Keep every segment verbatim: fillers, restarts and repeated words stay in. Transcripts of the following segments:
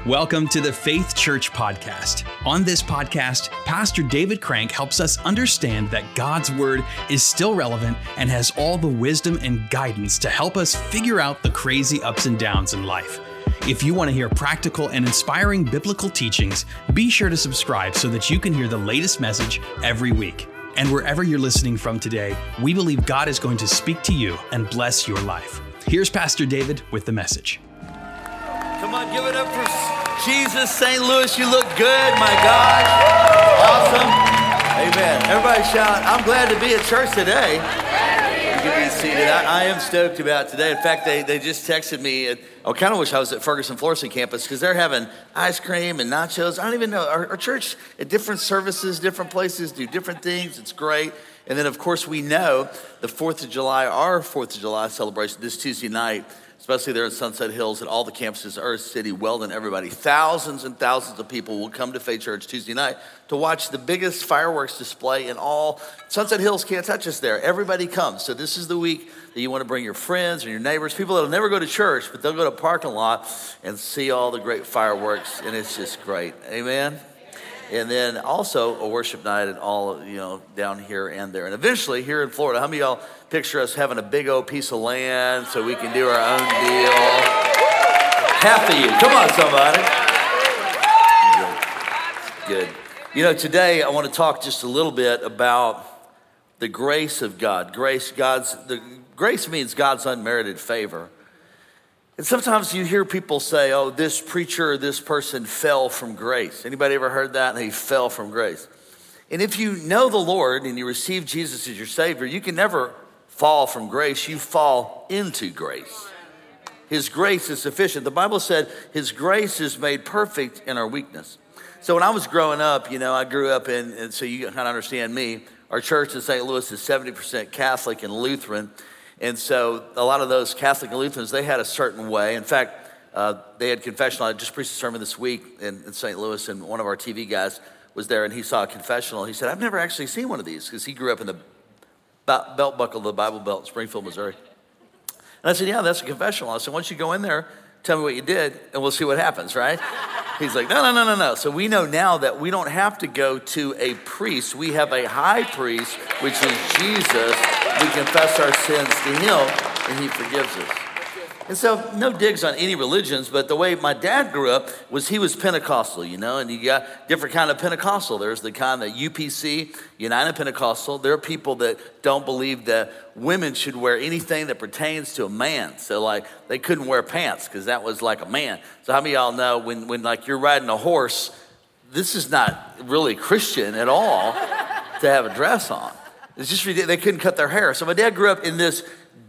Welcome to the Faith Church Podcast. On this podcast, Pastor David Crank helps us understand that God's Word is still relevant and has all the wisdom and guidance to help us figure out the crazy ups and downs in life. If you want to hear practical and inspiring biblical teachings, be sure to subscribe so that you can hear the latest message every week. And wherever you're listening from today, we believe God is going to speak to you and bless your life. Here's Pastor David with the message. Come on, give it up for Jesus, Saint Louis. You look good, my God. Awesome. Amen. Everybody shout, I'm glad to be at church today. You can be seated. I, I am stoked about today. In fact, they, they just texted me. At, I kind of wish I was at Ferguson Florissant campus because they're having ice cream and nachos. I don't even know. Our, our church at different services, different places, do different things. It's great. And then, of course, we know the fourth of July, our fourth of July celebration this Tuesday night, especially there in Sunset Hills at all the campuses, Earth City, Weldon, everybody. Thousands and thousands of people will come to Faith Church Tuesday night to watch the biggest fireworks display in all. Sunset Hills can't touch us there. Everybody comes. So this is the week that you want to bring your friends and your neighbors, people that will never go to church, but they'll go to a parking lot and see all the great fireworks, and it's just great. Amen? And then also a worship night and all, you know, down here and there. And eventually here in Florida, how many of y'all picture us having a big old piece of land so we can do our own deal? Half of you. Come on, somebody. Good. Good. You know, today I want to talk just a little bit about the grace of God. Grace, God's, the grace means God's unmerited favor. And sometimes you hear people say, oh, this preacher or this person fell from grace. Anybody ever heard that? And he fell from grace. And if you know the Lord and you receive Jesus as your Savior, you can never fall from grace. You fall into grace. His grace is sufficient. The Bible said his grace is made perfect in our weakness. So when I was growing up, you know, I grew up in, and so you kind of understand me, our church in Saint Louis is seventy percent Catholic and Lutheran. And so a lot of those Catholic and Lutherans, they had a certain way. In fact, uh, they had confessional. I just preached a sermon this week in, in Saint Louis, and one of our T V guys was there, and he saw a confessional. He said, I've never actually seen one of these, because he grew up in the belt buckle of the Bible Belt in Springfield, Missouri. And I said, yeah, that's a confessional. I said, once you go in there, tell me what you did, and we'll see what happens, right? He's like, no, no, no, no, no. So we know now that we don't have to go to a priest. We have a high priest, which is Jesus. We confess our sins to him, and he forgives us. And so no digs on any religions, but the way my dad grew up was he was Pentecostal, you know, and you got different kind of Pentecostal. There's the kind of U P C, United Pentecostal. There are people that don't believe that women should wear anything that pertains to a man. So like they couldn't wear pants because that was like a man. So how many of y'all know when, when like you're riding a horse, this is not really Christian at all to have a dress on. It's just ridiculous. They couldn't cut their hair. So my dad grew up in this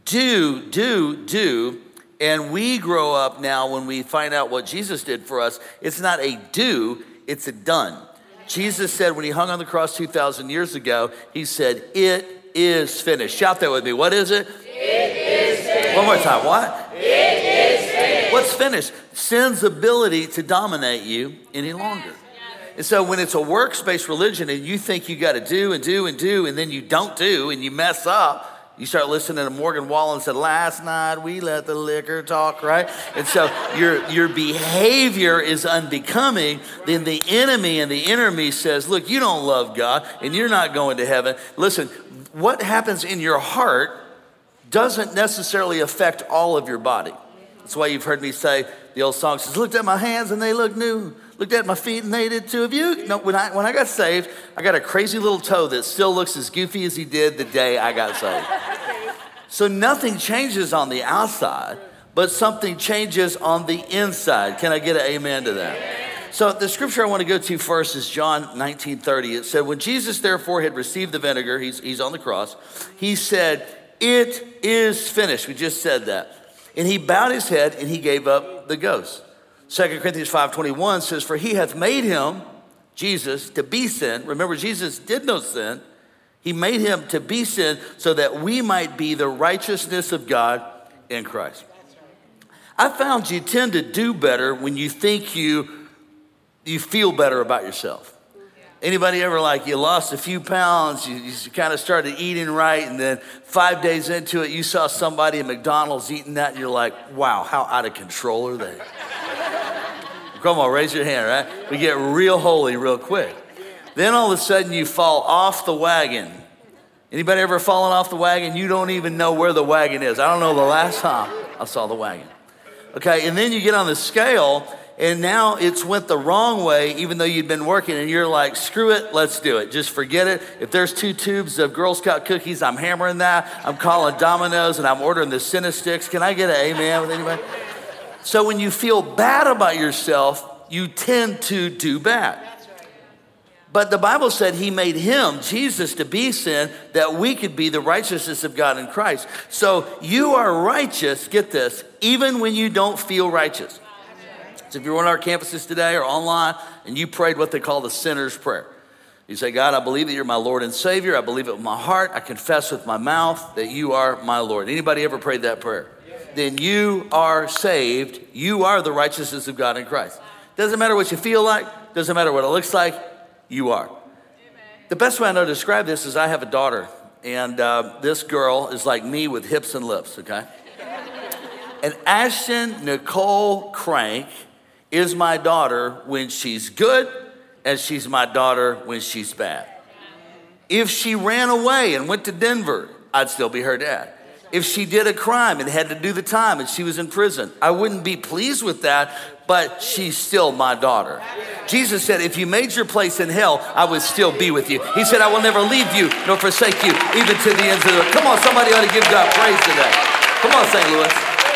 do, do, do. And we grow up now when we find out what Jesus did for us. It's not a do, it's a done. Jesus said when he hung on the cross two thousand years ago, he said, it is finished. Shout that with me. What is it? It is finished. One more time. What? It is finished. What's finished? Sin's ability to dominate you any longer. And so when it's a works-based religion and you think you got to do and do and do and then you don't do and you mess up, you start listening to Morgan Wallen said, last night we let the liquor talk, right? And so your, your behavior is unbecoming. Then the enemy and the inner me says, look, you don't love God and you're not going to heaven. Listen, what happens in your heart doesn't necessarily affect all of your body. That's why you've heard me say, the old song says, looked at my hands and they look new. Looked at my feet and they did too. Have you? No, when I when I got saved, I got a crazy little toe that still looks as goofy as he did the day I got saved. So nothing changes on the outside, but something changes on the inside. Can I get an amen to that? So the scripture I want to go to first is John nineteen thirty. It said, when Jesus therefore had received the vinegar, he's, he's on the cross, he said, it is finished. We just said that. And he bowed his head and he gave up the ghost. Second Corinthians five twenty-one says, for he hath made him, Jesus, to be sin. Remember, Jesus did no sin. He made him to be sin so that we might be the righteousness of God in Christ. I found you tend to do better when you think you, you feel better about yourself. Anybody ever like you lost a few pounds, you, you kind of started eating right, and then five days into it, you saw somebody at McDonald's eating that, and you're like, wow, how out of control are they? Come on, raise your hand, right? We get real holy real quick. Then all of a sudden you fall off the wagon. Anybody ever fallen off the wagon? You don't even know where the wagon is. I don't know the last time I saw the wagon. Okay, and then you get on the scale, and now it's went the wrong way, even though you'd been working, and you're like, screw it, let's do it. Just forget it. If there's two tubes of Girl Scout cookies, I'm hammering that. I'm calling Domino's, and I'm ordering the Cinesticks. Can I get an amen with anybody? So when you feel bad about yourself, you tend to do bad. But the Bible said he made him, Jesus, to be sin, that we could be the righteousness of God in Christ. So you are righteous, get this, even when you don't feel righteous. So if you're on our campuses today or online and you prayed what they call the sinner's prayer, you say, God, I believe that you're my Lord and Savior. I believe it with my heart. I confess with my mouth that you are my Lord. Anybody ever prayed that prayer? Then you are saved. You are the righteousness of God in Christ. Doesn't matter what you feel like. Doesn't matter what it looks like. You are. Amen. The best way I know to describe this is I have a daughter, and uh, this girl is like me with hips and lips, okay? And Ashton Nicole Crank is my daughter when she's good, and she's my daughter when she's bad. If she ran away and went to Denver, I'd still be her dad. If she did a crime and had to do the time and she was in prison, I wouldn't be pleased with that, but she's still my daughter. Jesus said, if you made your place in hell, I would still be with you. He said, I will never leave you nor forsake you, even to the ends of the earth. Come on, somebody ought to give God praise today. Come on, Saint Louis.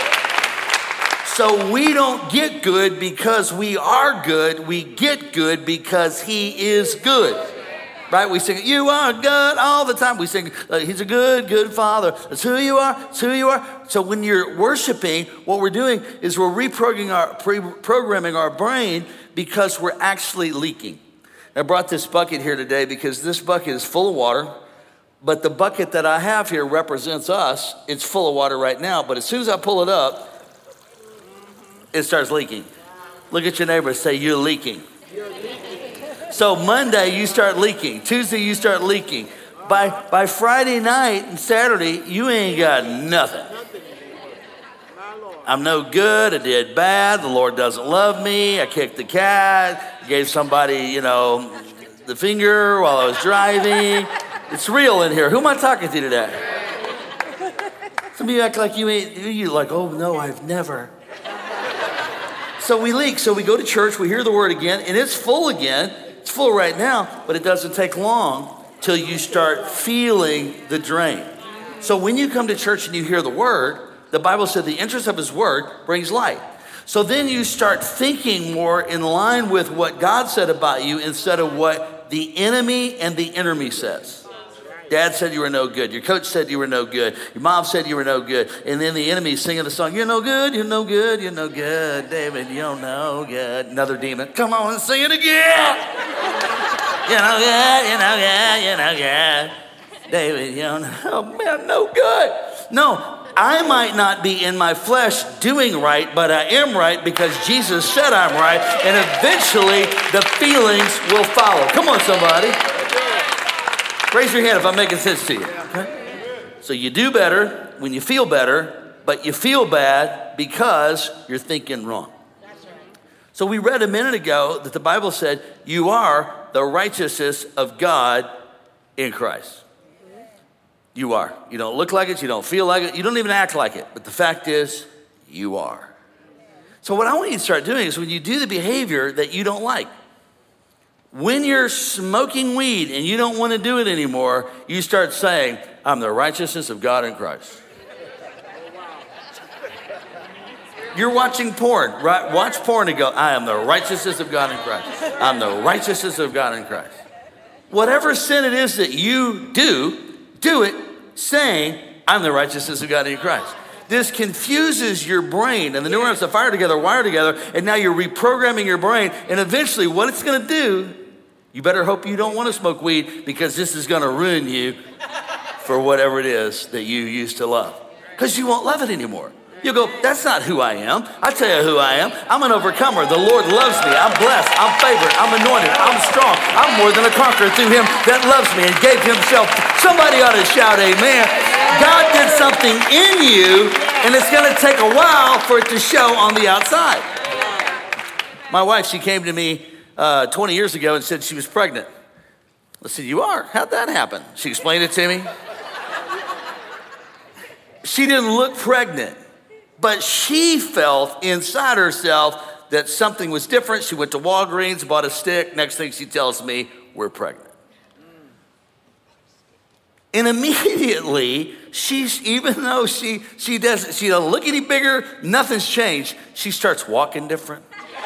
So we don't get good because we are good. We get good because he is good. Right? We sing, you are good all the time. We sing, uh, he's a good, good father. That's who you are. That's who you are. So when you're worshiping, what we're doing is we're reprogramming our, pre-programming our brain because we're actually leaking. I brought this bucket here today because this bucket is full of water, but the bucket that I have here represents us. It's full of water right now, but as soon as I pull it up, it starts leaking. Look at your neighbor and say, you're leaking. You're leaking. So Monday, you start leaking. Tuesday, you start leaking. By, by Friday night and Saturday, you ain't got nothing. I'm no good. I did bad. The Lord doesn't love me. I kicked the cat. Gave somebody, you know, the finger while I was driving. It's real in here. Who am I talking to today? Some of you act like you ain't, you like, oh no, I've never. So we leak. So we go to church. We hear the word again, and it's full again. It's full right now, but it doesn't take long till you start feeling the drain. So when you come to church and you hear the word, the Bible said the interest of his word brings light. So then you start thinking more in line with what God said about you instead of what the enemy and the enemy says. Dad said you were no good. Your coach said you were no good. Your mom said you were no good. And then the enemy is singing the song, you're no good, you're no good, you're no good. David, you're no good. Another demon, come on and sing it again. You're no good, you're no good, you're no good. David, you're no, oh man, no good. No, I might not be in my flesh doing right, but I am right because Jesus said I'm right. And eventually the feelings will follow. Come on, somebody. Raise your hand if I'm making sense to you. Okay? So you do better when you feel better, but you feel bad because you're thinking wrong. So we read a minute ago that the Bible said you are the righteousness of God in Christ. You are. You don't look like it. You don't feel like it. You don't even act like it. But the fact is, you are. So what I want you to start doing is when you do the behavior that you don't like, when you're smoking weed and you don't want to do it anymore, you start saying, I'm the righteousness of God in Christ. You're watching porn, right? Watch porn and go, I am the righteousness of God in Christ. I'm the righteousness of God in Christ. Whatever sin it is that you do, do it saying, I'm the righteousness of God in Christ. This confuses your brain, and the neurons that fire together wire together, and now you're reprogramming your brain, and eventually what it's gonna do, you better hope you don't wanna smoke weed because this is gonna ruin you for whatever it is that you used to love. Because you won't love it anymore. You'll go, that's not who I am. I tell you who I am. I'm an overcomer. The Lord loves me. I'm blessed. I'm favored. I'm anointed. I'm strong. I'm more than a conqueror through him that loves me and gave himself. Somebody ought to shout amen. God did something in you, and it's going to take a while for it to show on the outside. My wife, she came to me uh, twenty years ago and said she was pregnant. I said, you are? How'd that happen? She explained it to me. She didn't look pregnant, but she felt inside herself that something was different. She went to Walgreens, bought a stick. Next thing she tells me, we're pregnant. And immediately, she's, even though she, she doesn't, she doesn't look any bigger, nothing's changed. She starts walking different.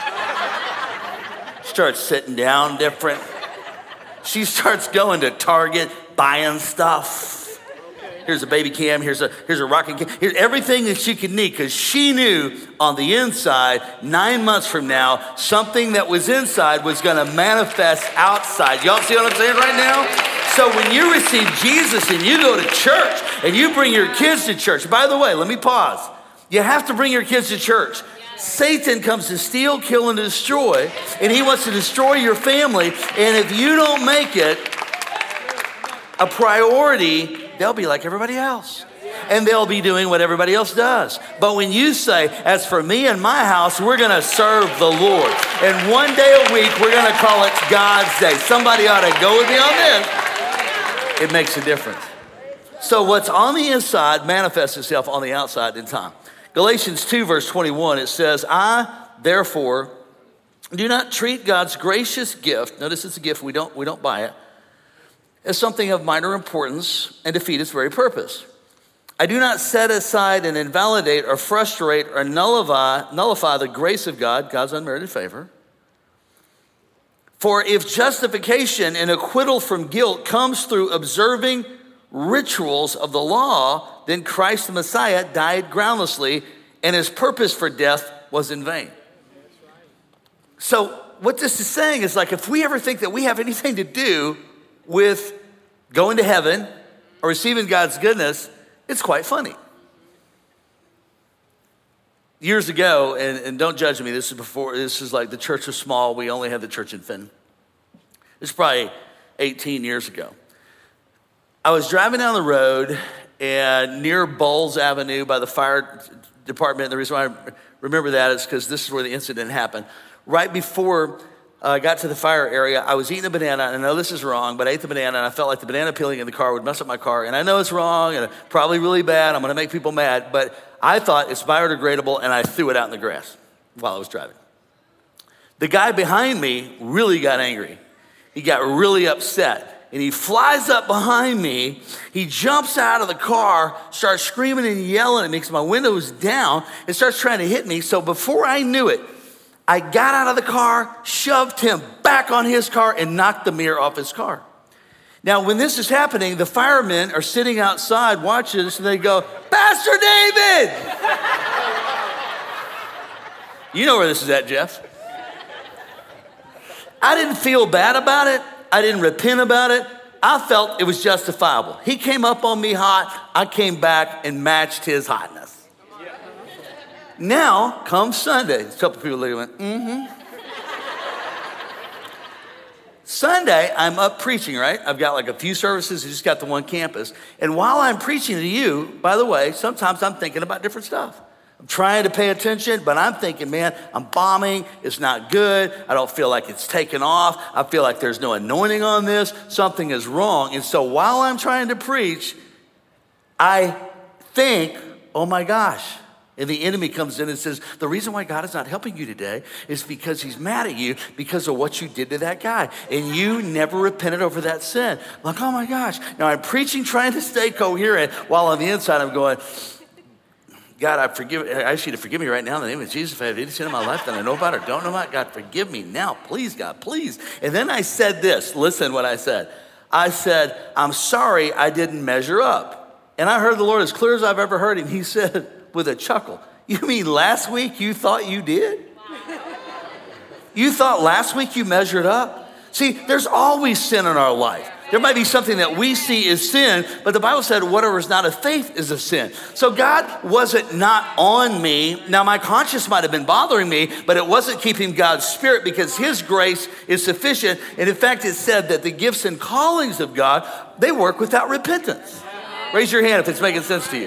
Starts sitting down different. She starts going to Target, buying stuff. Here's a baby cam, here's a here's a rocking cam, here's everything that she could need, because she knew on the inside, nine months from now, something that was inside was gonna manifest outside. Y'all see what I'm saying right now? So when you receive Jesus and you go to church and you bring your kids to church, by the way, let me pause. You have to bring your kids to church. Satan comes to steal, kill, and destroy, and he wants to destroy your family. And if you don't make it a priority, they'll be like everybody else. And they'll be doing what everybody else does. But when you say, as for me and my house, we're gonna serve the Lord. And one day a week, we're gonna call it God's day. Somebody ought to go with me on this. It makes a difference. So what's on the inside manifests itself on the outside in time. Galatians two, verse twenty-one, it says, I, therefore, do not treat God's gracious gift, notice it's a gift, we don't, we don't buy it, as something of minor importance and defeat its very purpose. I do not set aside and invalidate or frustrate or nullify, nullify the grace of God, God's unmerited favor. For if justification and acquittal from guilt comes through observing rituals of the law, then Christ the Messiah died groundlessly, and his purpose for death was in vain. So what this is saying is, like, if we ever think that we have anything to do with going to heaven or receiving God's goodness, it's quite funny. Years ago, and, and don't judge me, this is before, this is like the church was small. We only had the church in Finn. This is probably eighteen years ago. I was driving down the road and near Bowles Avenue by the fire department. The reason why I remember that is because this is where the incident happened. Right before I uh, got to the fire area, I was eating a banana, and I know this is wrong, but I ate the banana, and I felt like the banana peeling in the car would mess up my car, and I know it's wrong, and probably really bad, I'm gonna make people mad, but I thought it's biodegradable, and I threw it out in the grass while I was driving. The guy behind me really got angry. He got really upset, and he flies up behind me, he jumps out of the car, starts screaming and yelling at me because my window was down, and starts trying to hit me. So before I knew it, I got out of the car, shoved him back on his car, and knocked the mirror off his car. Now, when this is happening, the firemen are sitting outside watching this, and they go, Pastor David! You know where this is at, Jeff. I didn't feel bad about it. I didn't repent about it. I felt it was justifiable. He came up on me hot. I came back and matched his hotness. Now, come Sunday, a couple people literally went, mm-hmm. Sunday, I'm up preaching, right? I've got like a few services, I just got the one campus. And while I'm preaching to you, by the way, sometimes I'm thinking about different stuff. I'm trying to pay attention, but I'm thinking, man, I'm bombing, it's not good, I don't feel like it's taken off, I feel like there's no anointing on this, something is wrong. And so while I'm trying to preach, I think, oh my gosh. And the enemy comes in and says, the reason why God is not helping you today is because he's mad at you because of what you did to that guy. And you never repented over that sin. I'm like, oh my gosh. Now I'm preaching, trying to stay coherent, while on the inside I'm going, God, I forgive. I ask you to forgive me right now in the name of Jesus. If I have any sin in my life that I know about or don't know about, God, forgive me now. Please, God, please. And then I said this. Listen what I said. I said, I'm sorry I didn't measure up. And I heard the Lord as clear as I've ever heard him. He said, with a chuckle, you mean last week you thought you did? You thought last week you measured up? See, there's always sin in our life. There might be something that we see as sin, but the Bible said whatever is not of faith is a sin. So God wasn't not on me. Now my conscience might have been bothering me, but it wasn't keeping God's spirit, because his grace is sufficient. And in fact, it said that the gifts and callings of God, they work without repentance. Raise your hand if it's making sense to you.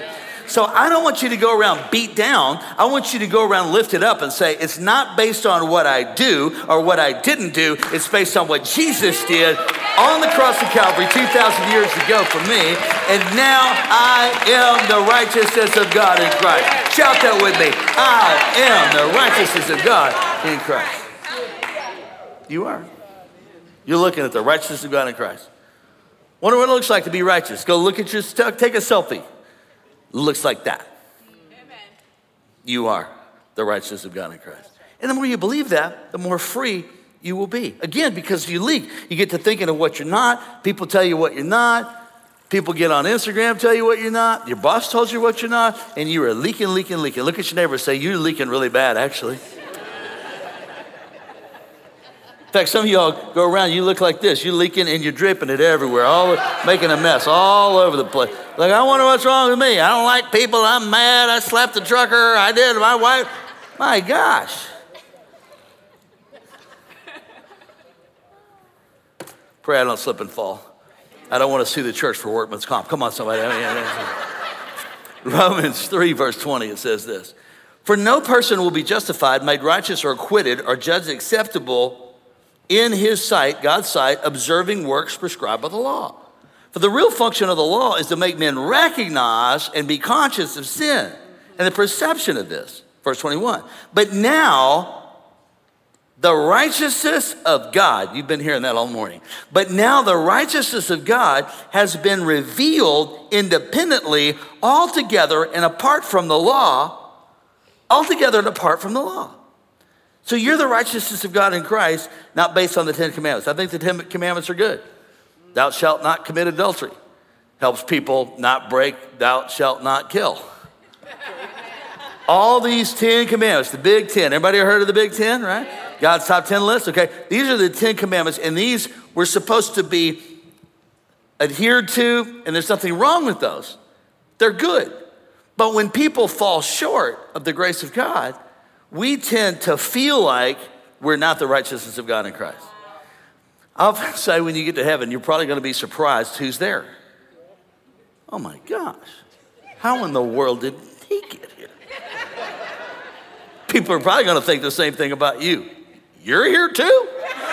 So I don't want you to go around beat down. I want you to go around lifted up and say, it's not based on what I do or what I didn't do. It's based on what Jesus did on the cross of Calvary two thousand years ago for me. And now I am the righteousness of God in Christ. Shout that with me. I am the righteousness of God in Christ. You are. You're looking at the righteousness of God in Christ. Wonder what it looks like to be righteous. Go look at your stuff. Take a selfie. It looks like that. Amen. You are the righteousness of God in Christ. And the more you believe that, the more free you will be. Again, because you leak. You get to thinking of what you're not. People tell you what you're not. People get on Instagram, tell you what you're not. Your boss tells you what you're not. And you are leaking, leaking, leaking. Look at your neighbor and say, you're leaking really bad, actually. In fact, some of y'all go around, you look like this. You're leaking and you're dripping it everywhere, all making a mess all over the place. Like, I wonder what's wrong with me. I don't like people. I'm mad. I slapped the trucker. I did. My wife. My gosh. Pray I don't slip and fall. I don't want to sue the church for workman's comp. Come on, somebody. Romans three, verse twenty, it says this. For no person will be justified, made righteous, or acquitted, or judged acceptable in his sight, God's sight, observing works prescribed by the law. For the real function of the law is to make men recognize and be conscious of sin and the perception of this. Verse twenty-one. But now, the righteousness of God, you've been hearing that all morning, but now the righteousness of God has been revealed independently, altogether and apart from the law, altogether and apart from the law. So you're the righteousness of God in Christ, not based on the Ten Commandments. I think the Ten Commandments are good. Thou shalt not commit adultery. Helps people not break, thou shalt not kill. All these Ten Commandments, the Big Ten. Everybody heard of the Big Ten, right? God's top ten list, okay? These are the Ten Commandments, and these were supposed to be adhered to, and there's nothing wrong with those. They're good. But when people fall short of the grace of God, we tend to feel like we're not the righteousness of God in Christ. I'll say when you get to heaven, you're probably going to be surprised who's there. Oh my gosh, how in the world did he get here? People are probably going to think the same thing about you. You're here too?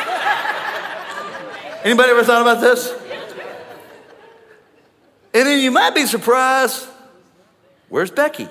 Anybody ever thought about this? And then you might be surprised, where's Becky?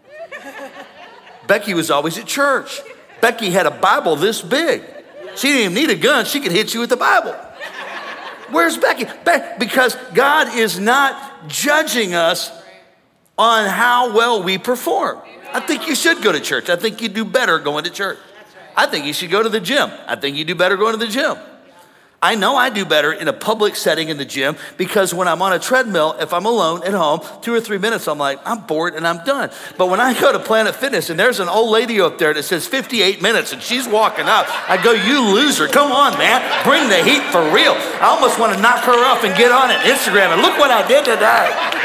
Becky was always at church. Becky had a Bible this big. She didn't even need a gun. She could hit you with the Bible. Where's Becky? Be- because God is not judging us on how well we perform. I think you should go to church. I think you do better going to church. I think you should go to the gym. I think you do better going to the gym. I know I do better in a public setting in the gym because when I'm on a treadmill, if I'm alone at home, two or three minutes, I'm like, I'm bored and I'm done. But when I go to Planet Fitness and there's an old lady up there that says fifty-eight minutes and she's walking out, I go, you loser, come on, man, bring the heat for real. I almost want to knock her off and get on it, Instagram, and look what I did today.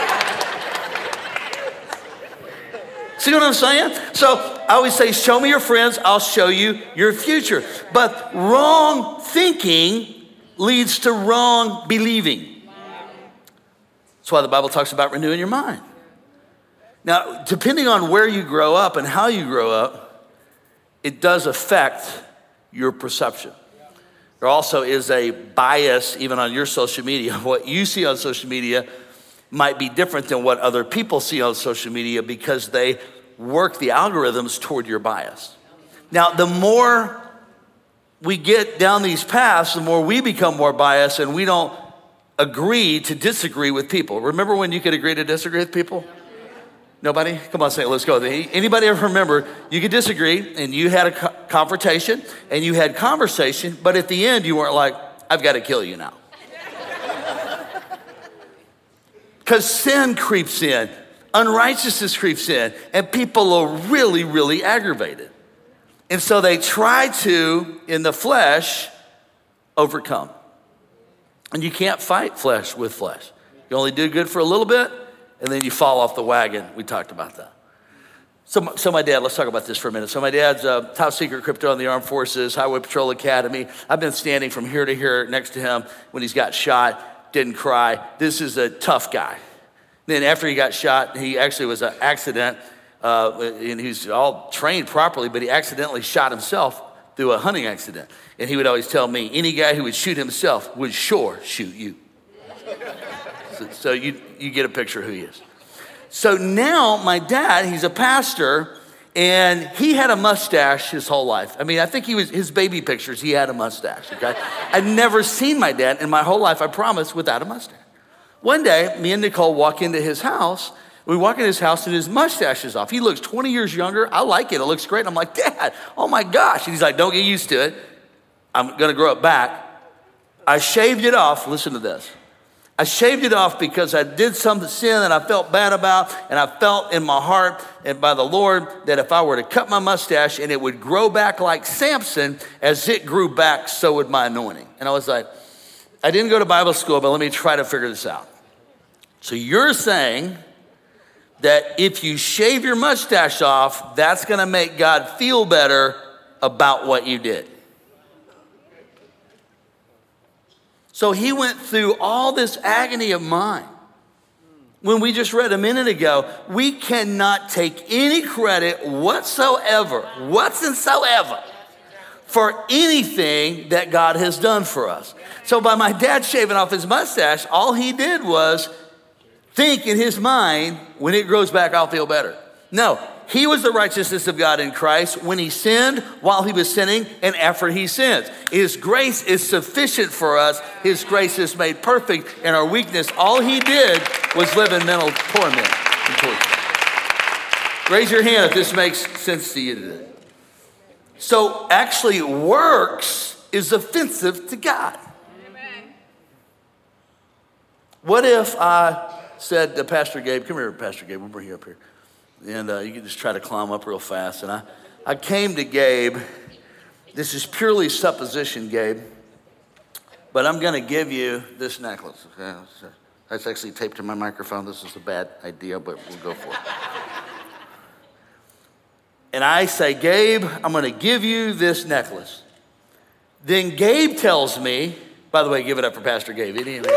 See what I'm saying? So I always say, show me your friends, I'll show you your future. But wrong thinking leads to wrong believing. That's why the Bible talks about renewing your mind. Now, depending on where you grow up and how you grow up, it does affect your perception. There also is a bias, even on your social media. What you see on social media might be different than what other people see on social media because they work the algorithms toward your bias. Now, the more we get down these paths, the more we become more biased and we don't agree to disagree with people. Remember when you could agree to disagree with people? Nobody? Come on, say it. Let's go. Anybody ever remember you could disagree and you had a co- confrontation and you had conversation, but at the end you weren't like, I've got to kill you now. Because sin creeps in, unrighteousness creeps in, and people are really, really aggravated. And so they try to, in the flesh, overcome. And you can't fight flesh with flesh. You only do good for a little bit, and then you fall off the wagon. We talked about that. So, so my dad, let's talk about this for a minute. So my dad's a top secret crypto in the Armed Forces, Highway Patrol Academy. I've been standing from here to here next to him when he's got shot, didn't cry. This is a tough guy. Then after he got shot, he actually was an accident, uh, and he's all trained properly, but he accidentally shot himself through a hunting accident. And he would always tell me, any guy who would shoot himself would sure shoot you. so so you, you get a picture of who he is. So now my dad, he's a pastor, and he had a mustache his whole life. I mean, I think he was, his baby pictures, he had a mustache, okay? I'd never seen my dad in my whole life, I promise, without a mustache. One day, me and Nicole walk into his house. We walk in his house and his mustache is off. He looks twenty years younger. I like it. It looks great. I'm like, Dad, oh my gosh. And he's like, don't get used to it. I'm going to grow it back. I shaved it off. Listen to this. I shaved it off because I did some sin that I felt bad about, and I felt in my heart and by the Lord that if I were to cut my mustache and it would grow back like Samson, as it grew back, so would my anointing. And I was like, I didn't go to Bible school, but let me try to figure this out. So you're saying that if you shave your mustache off, that's gonna make God feel better about what you did. So he went through all this agony of mine. When we just read a minute ago, we cannot take any credit whatsoever, whatsoever, for anything that God has done for us. So by my dad shaving off his mustache, all he did was think in his mind, when it grows back, I'll feel better. No, he was the righteousness of God in Christ when he sinned, while he was sinning, and after he sins. His grace is sufficient for us. His grace is made perfect in our weakness. All he did was live in mental torment and torture. Raise your hand if this makes sense to you today. So actually, works is offensive to God. Amen. What if I said to Pastor Gabe, come here, Pastor Gabe, we'll bring you up here. And uh, you can just try to climb up real fast. And I, I came to Gabe. This is purely supposition, Gabe. But I'm going to give you this necklace. Okay? That's actually taped to my microphone. This is a bad idea, but we'll go for it. And I say, Gabe, I'm going to give you this necklace. Then Gabe tells me, by the way, give it up for Pastor Gabe.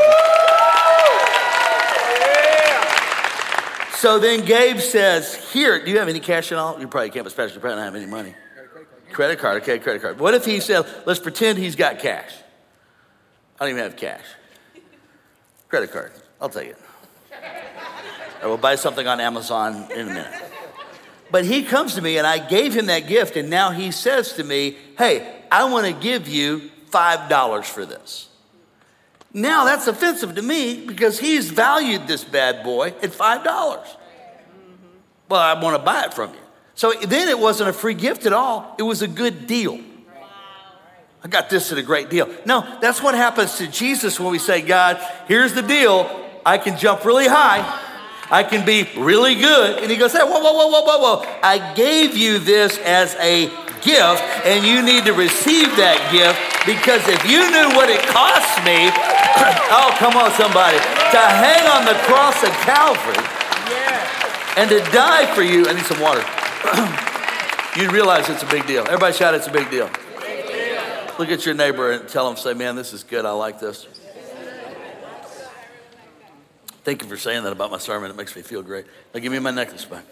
So then Gabe says, here, do you have any cash at all? You probably can't, but Pastor, you probably don't have any money. Credit card, okay, credit card. What if he said, let's pretend he's got cash. I don't even have cash. Credit card, I'll take it. Or we'll buy something on Amazon in a minute. But he comes to me and I gave him that gift, and now he says to me, hey, I want to give you five dollars for this. Now that's offensive to me because he's valued this bad boy at five dollars. Well, I want to buy it from you. So then it wasn't a free gift at all. It was a good deal. I got this at a great deal. No, that's what happens to Jesus when we say, God, here's the deal. I can jump really high. I can be really good. And he goes, hey, whoa, whoa, whoa, whoa, whoa, whoa. I gave you this as a gift, and you need to receive that gift, because if you knew what it cost me, oh, come on, somebody, to hang on the cross of Calvary and to die for you. I need some water. You'd realize it's a big deal. Everybody shout, it's a big deal. Big deal. Look at your neighbor and tell him, say, man, this is good. I like this. Thank you for saying that about my sermon. It makes me feel great. Now give me my necklace back.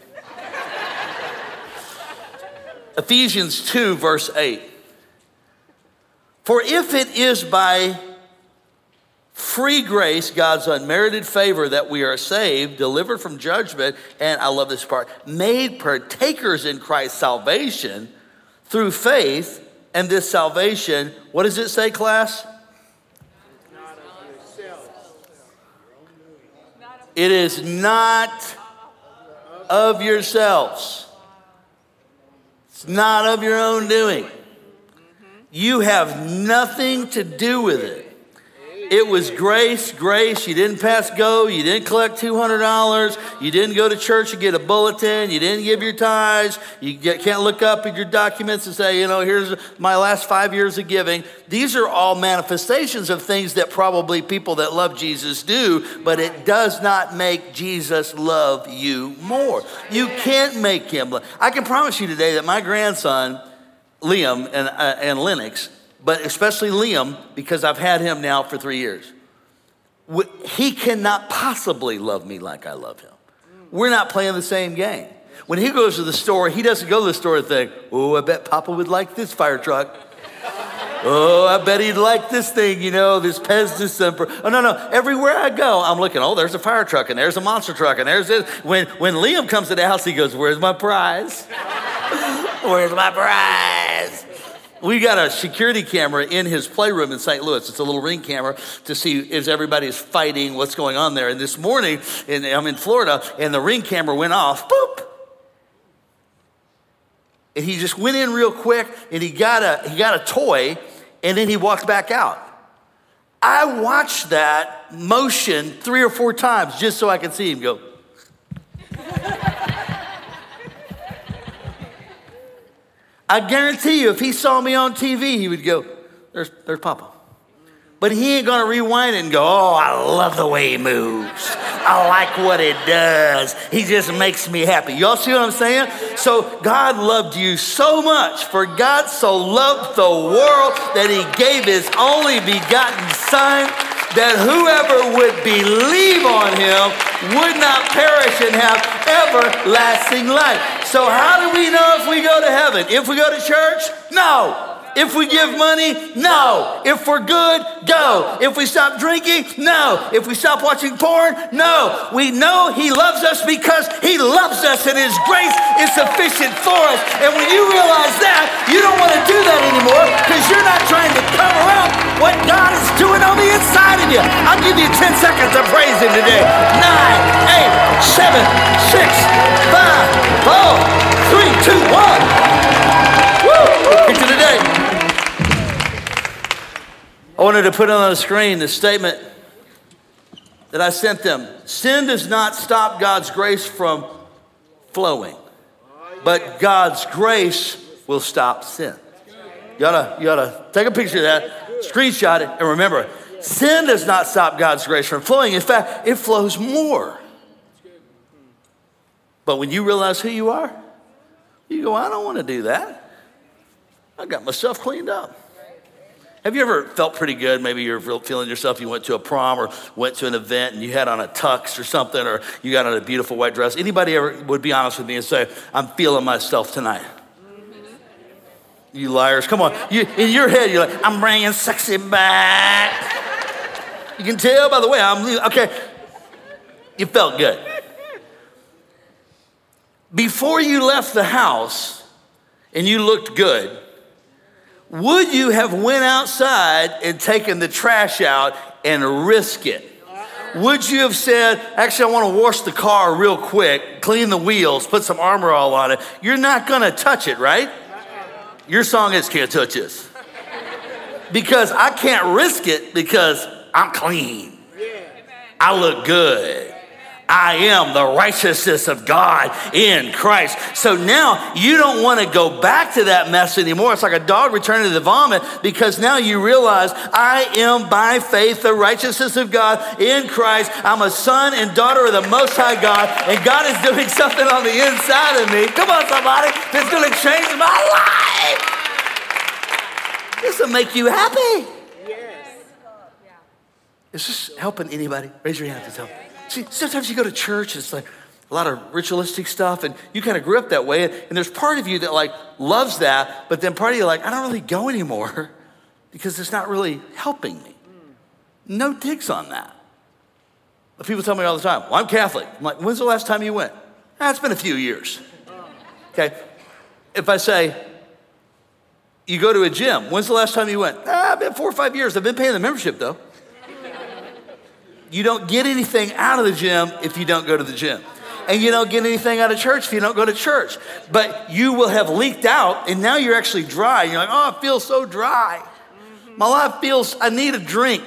Ephesians two, verse eight. For if it is by free grace, God's unmerited favor, that we are saved, delivered from judgment, and I love this part, made partakers in Christ's salvation through faith, and this salvation, what does it say, class? It is not of yourselves. It's not of your own doing. You have nothing to do with it. It was grace, grace. You didn't pass go. You didn't collect two hundred dollars. You didn't go to church and get a bulletin. You didn't give your tithes. You get, can't look up at your documents and say, you know, here's my last five years of giving. These are all manifestations of things that probably people that love Jesus do, but it does not make Jesus love you more. You can't make him love. I can promise you today that my grandson, Liam and, uh, and Lennox, but especially Liam, because I've had him now for three years. he cannot possibly love me like I love him. We're not playing the same game. When he goes to the store, he doesn't go to the store and think, oh, I bet Papa would like this fire truck. Oh, I bet he'd like this thing, you know, this Pez December. Oh, no, no. Everywhere I go, I'm looking, oh, there's a fire truck, and there's a monster truck, and there's this. When, when Liam comes to the house, he goes, where's my prize? Where's my prize? We got a security camera in his playroom in Saint Louis. It's a little Ring camera to see if everybody's fighting, what's going on there. And this morning, in, I'm in Florida, and the Ring camera went off, boop. And he just went in real quick, and he got a he got a toy, and then he walked back out. I watched that motion three or four times just so I could see him go. I guarantee you, if he saw me on T V, he would go, there's, there's Papa. But he ain't gonna rewind it and go, oh, I love the way he moves. I like what it does. He just makes me happy. Y'all see what I'm saying? So God loved you so much. For God so loved the world that he gave his only begotten son, that whoever would believe on him would not perish and have everlasting life. So how do we know if we go to heaven? If we go to church? No. If we give money? No. If we're good? Go. If we stop drinking? No. If we stop watching porn? No. We know he loves us because he loves us and his grace is sufficient for us. And when you realize that, you don't want to do that anymore because you're not trying to cover up what God is doing on the inside of you. I'll give you ten seconds to praise him today. Nine, eight, seven, six, five, four, three, two, one. Woo! Into the day. I wanted to put on the screen the statement that I sent them. Sin does not stop God's grace from flowing, but God's grace will stop sin. You oughta, you oughta take a picture of that, screenshot it, and remember, sin does not stop God's grace from flowing. In fact, it flows more. But when you realize who you are, you go, I don't want to do that. I got myself cleaned up. Have you ever felt pretty good? Maybe you're feeling yourself, you went to a prom or went to an event and you had on a tux or something, or you got on a beautiful white dress. Anybody ever would be honest with me and say, I'm feeling myself tonight? Mm-hmm. You liars, come on. You, in your head, you're like, I'm bringing sexy back. You can tell by the way I'm, okay. You felt good. Before you left the house and you looked good, would you have went outside and taken the trash out and risk it? Would you have said, actually, I want to wash the car real quick, clean the wheels, put some Armor All on it? You're not going to touch it, right? Your song is Can't Touch This. Because I can't risk it because I'm clean. I look good. I am the righteousness of God in Christ. So now you don't want to go back to that mess anymore. It's like a dog returning to the vomit, because now you realize I am by faith the righteousness of God in Christ. I'm a son and daughter of the Most High God, and God is doing something on the inside of me. Come on, somebody, that's going to change my life. This will make you happy. Yes. Is this helping anybody? Raise your hand if it's helping. See, sometimes you go to church and it's like a lot of ritualistic stuff, and you kind of grew up that way, and there's part of you that like loves that, but then part of you like, I don't really go anymore because it's not really helping me. No digs on that. But people tell me all the time, well, I'm Catholic. I'm like, when's the last time you went? Ah, it's been a few years. Okay. If I say, you go to a gym, when's the last time you went? Ah, it's been four or five years. I've been paying the membership though. You don't get anything out of the gym if you don't go to the gym. And you don't get anything out of church if you don't go to church. But you will have leaked out, and now you're actually dry. You're like, oh, I feel so dry. My life feels, I need a drink.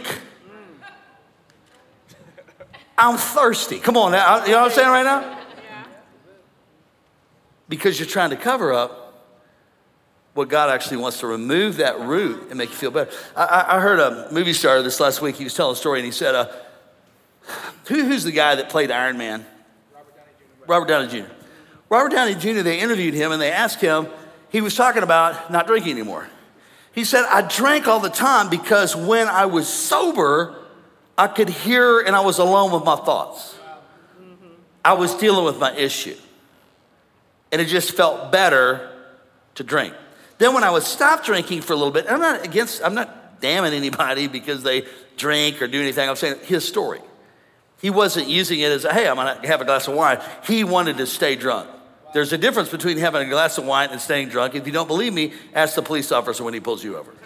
I'm thirsty. Come on now, you know what I'm saying right now? Because you're trying to cover up what God actually wants to remove that root and make you feel better. I, I heard a movie star this last week. He was telling a story, and he said, uh, Who, who's the guy that played Iron Man? Robert Downey Junior Robert Downey Junior, they interviewed him and they asked him, he was talking about not drinking anymore. He said, I drank all the time because when I was sober, I could hear and I was alone with my thoughts. I was dealing with my issue. And it just felt better to drink. Then when I would stop drinking for a little bit, and I'm not against, I'm not damning anybody because they drink or do anything. I'm saying his story. He wasn't using it as, hey, I'm gonna have a glass of wine. He wanted to stay drunk. There's a difference between having a glass of wine and staying drunk. If you don't believe me, ask the police officer when he pulls you over.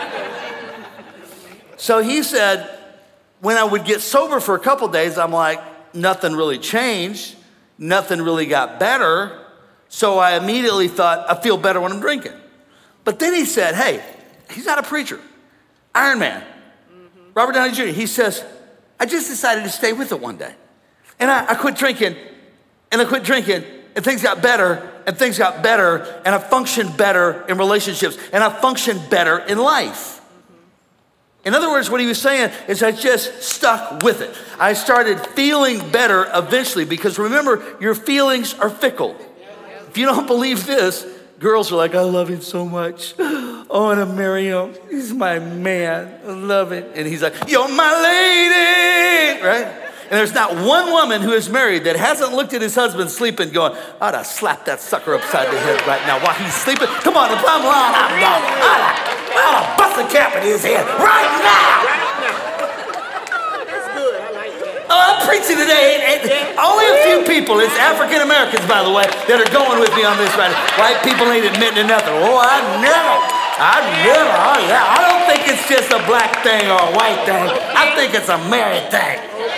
So he said, when I would get sober for a couple days, I'm like, nothing really changed. Nothing really got better. So I immediately thought, I feel better when I'm drinking. But then he said, hey, he's not a preacher. Iron Man, mm-hmm. Robert Downey Junior He says, I just decided to stay with it one day. And I, I quit drinking, and I quit drinking, and things got better, and things got better, and I functioned better in relationships, and I functioned better in life. In other words, what he was saying is I just stuck with it. I started feeling better eventually because remember, your feelings are fickle. If you don't believe this, girls are like, I love him so much. I want to marry him. He's my man. I love it. And he's like, you're my lady, right? And there's not one woman who is married that hasn't looked at his husband sleeping going, I'd have slapped that sucker upside the head right now while he's sleeping. Come on, if I'm lying, I'm lying. I'd have bust a cap in his head right now. That's good. I like that. Oh, I'm preaching today. And only a few people, it's African Americans, by the way, that are going with me on this right now. White people ain't admitting to nothing. Oh, I never, I never, oh yeah. I don't think it's just a black thing or a white thing. I think it's a married thing.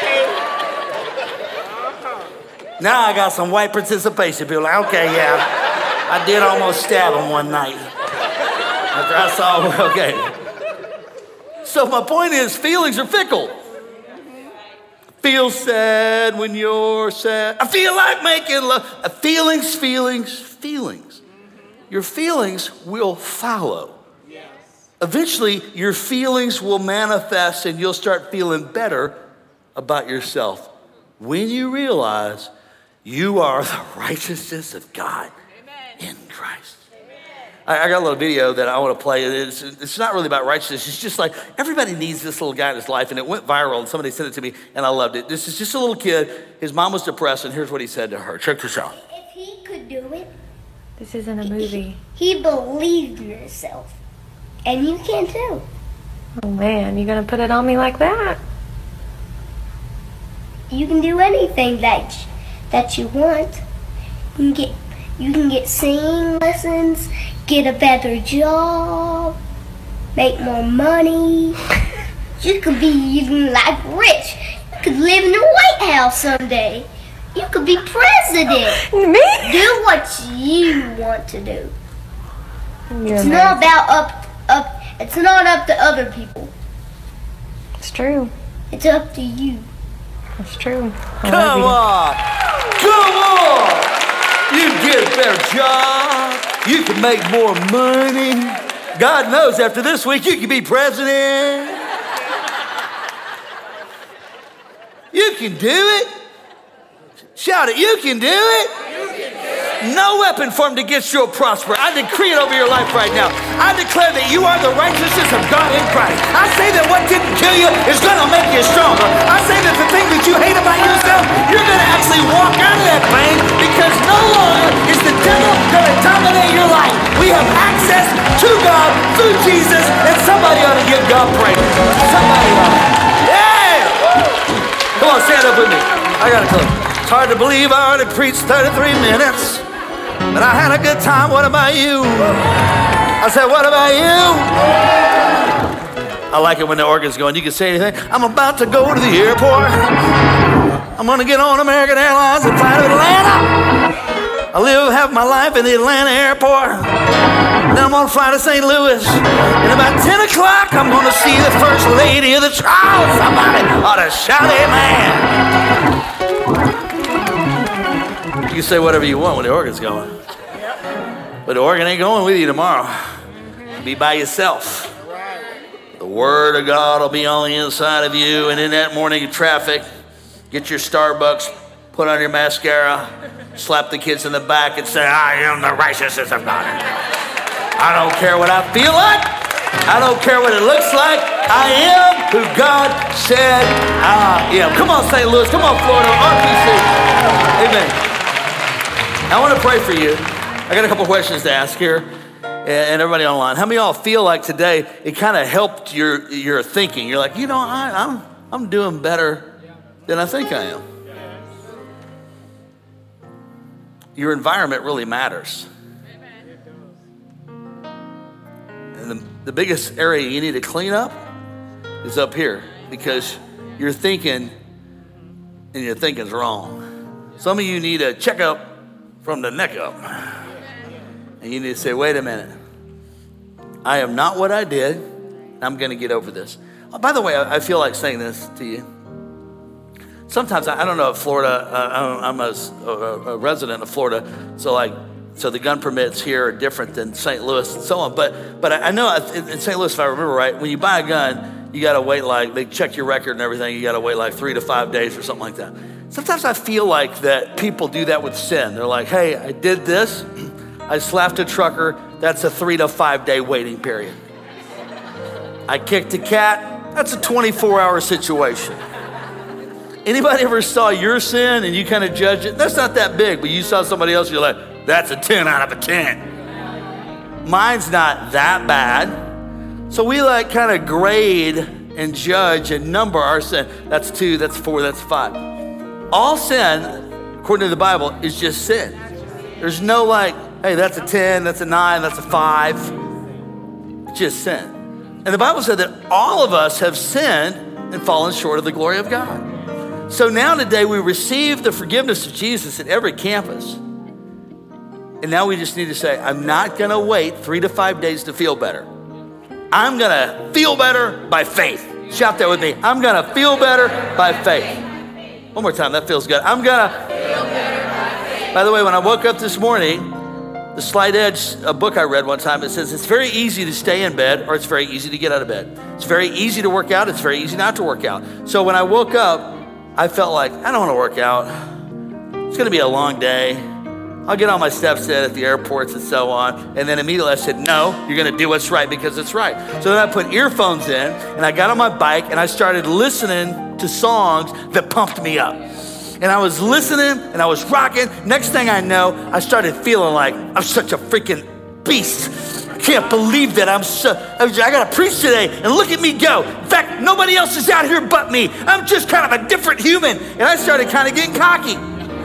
Now I got some white participation. People like, okay, yeah, I did almost stab him one night. After I saw, okay. So my point is, feelings are fickle. Feel sad when you're sad. I feel like making love. Feelings, feelings, feelings. Your feelings will follow. Eventually, your feelings will manifest and you'll start feeling better about yourself when you realize you are the righteousness of God in Christ. I, I got a little video that I want to play. It's, it's not really about righteousness. It's just like everybody needs this little guy in his life, and it went viral, and somebody sent it to me, and I loved it. This is just a little kid. His mom was depressed, and here's what he said to her. Check this out. If he could do it, this isn't a movie. He, he believed in himself, and you can too. Oh man, you gonna put it on me like that? You can do anything that that you want. You can get you can get singing lessons, get a better job, make more money. You could be even like rich. You could live in the White House someday. You could be president. Me? Do what you want to do. You're it's amazing. not about up up. It's not up to other people. It's true. It's up to you. It's true. I Come love on. Come on. You can get a better job. You can make more money. God knows after this week you can be president. You can do it. Shout it. You can do it. No weapon formed against you will prosper. I decree it over your life right now. I declare that you are the righteousness of God in Christ. I say that what didn't kill you is going to make you stronger. I say that the thing that you hate about yourself, you're going to actually walk out of that pain because no longer is the devil going to dominate your life. We have access to God through Jesus, and somebody ought to give God praise. Somebody ought to. Yeah! Come on, stand up with me. I got to close. It's hard to believe I already preached thirty-three minutes. But I had a good time. What about you? I said, what about you? I like it when the organ's going. You can say anything. I'm about to go to the airport. I'm going to get on American Airlines and fly to Atlanta. I live half my life in the Atlanta airport. Then I'm going to fly to Saint Louis. And about ten o'clock, I'm going to see the first lady of the trial. Somebody ought to shout amen. You can say whatever you want when the organ's going. But the organ ain't going with you tomorrow. You'll be by yourself. The Word of God will be on the inside of you. And in that morning traffic, get your Starbucks, put on your mascara, slap the kids in the back and say, I am the righteousness of God. I don't care what I feel like. I don't care what it looks like. I am who God said I am. Come on, Saint Louis. Come on, Florida. R P C. Amen. I want to pray for you. I got a couple questions to ask here, and everybody online. How many of y'all feel like today it kind of helped your your thinking? You're like, you know, I, I'm I'm doing better than I think I am. Your environment really matters. And the, the biggest area you need to clean up is up here, because you're thinking and your thinking's wrong. Some of you need a checkup from the neck up. And you need to say, wait a minute. I am not what I did. I'm going to get over this. Oh, by the way, I, I feel like saying this to you. Sometimes, I, I don't know if Florida, uh, I'm a, a, a resident of Florida, so like, so the gun permits here are different than Saint Louis and so on. But but I know in, in Saint Louis, if I remember right, when you buy a gun, you got to wait like, they check your record and everything, you got to wait like three to five days or something like that. Sometimes I feel like that people do that with sin. They're like, hey, I did this. I slapped a trucker. That's a three to five day waiting period. I kicked a cat. That's a twenty-four hour situation. Anybody ever saw your sin and you kind of judge it? That's not that big, but you saw somebody else, you're like, that's a ten out of a ten. Mine's not that bad. So we like kind of grade and judge and number our sin. That's two, that's four, that's five. All sin, according to the Bible, is just sin. There's no like, hey, that's a ten, that's a nine, that's a five. It's just sin. And the Bible said that all of us have sinned and fallen short of the glory of God. So now today we receive the forgiveness of Jesus at every campus. And now we just need to say, I'm not gonna wait three to five days to feel better. I'm gonna feel better by faith. Shout that with me. I'm gonna feel better by faith. One more time, that feels good. I'm gonna feel better by faith. By the way, when I woke up this morning, the Slight Edge, a book I read one time, it says it's very easy to stay in bed or it's very easy to get out of bed. It's very easy to work out, it's very easy not to work out. So when I woke up, I felt like, I don't wanna work out. It's gonna be a long day. I'll get on my steps at the airports and so on. And then immediately I said, no, you're gonna do what's right because it's right. So then I put earphones in and I got on my bike and I started listening to songs that pumped me up. And I was listening and I was rocking. Next thing I know, I started feeling like I'm such a freaking beast. I can't believe that I'm so, I gotta preach today and look at me go. In fact, nobody else is out here but me. I'm just kind of a different human. And I started kind of getting cocky.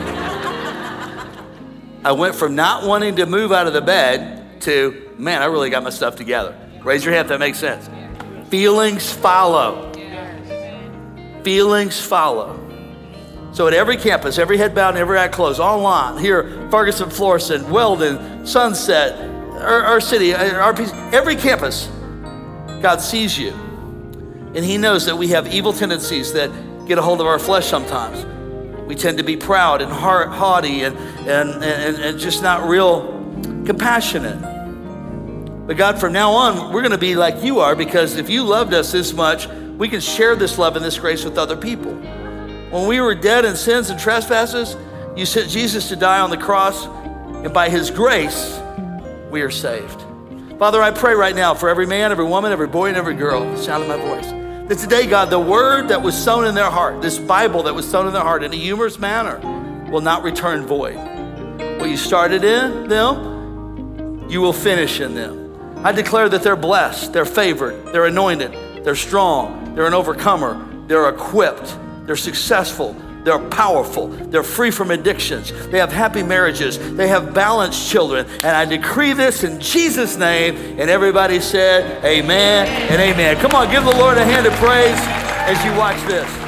I went from not wanting to move out of the bed to, man, I really got my stuff together. Raise your hand if that makes sense. Feelings follow. Feelings follow. So at every campus, every head bowed and every eye closed, online, here, Ferguson, Florissant, Weldon, Sunset, our, our city, our piece, every campus, God sees you. And he knows that we have evil tendencies that get a hold of our flesh sometimes. We tend to be proud and haughty and, and, and, and just not real compassionate. But God, from now on, we're gonna be like you are, because if you loved us this much, we can share this love and this grace with other people. When we were dead in sins and trespasses, you sent Jesus to die on the cross, and by his grace, we are saved. Father, I pray right now for every man, every woman, every boy, and every girl, the sound of my voice, that today, God, the word that was sown in their heart, this Bible that was sown in their heart in a humorous manner, will not return void. What you started in them, you will finish in them. I declare that they're blessed, they're favored, they're anointed, they're strong, they're an overcomer, they're equipped, they're successful, they're powerful, they're free from addictions, they have happy marriages, they have balanced children, and I decree this in Jesus' name, and everybody said amen and amen. Come on, give the Lord a hand of praise as you watch this.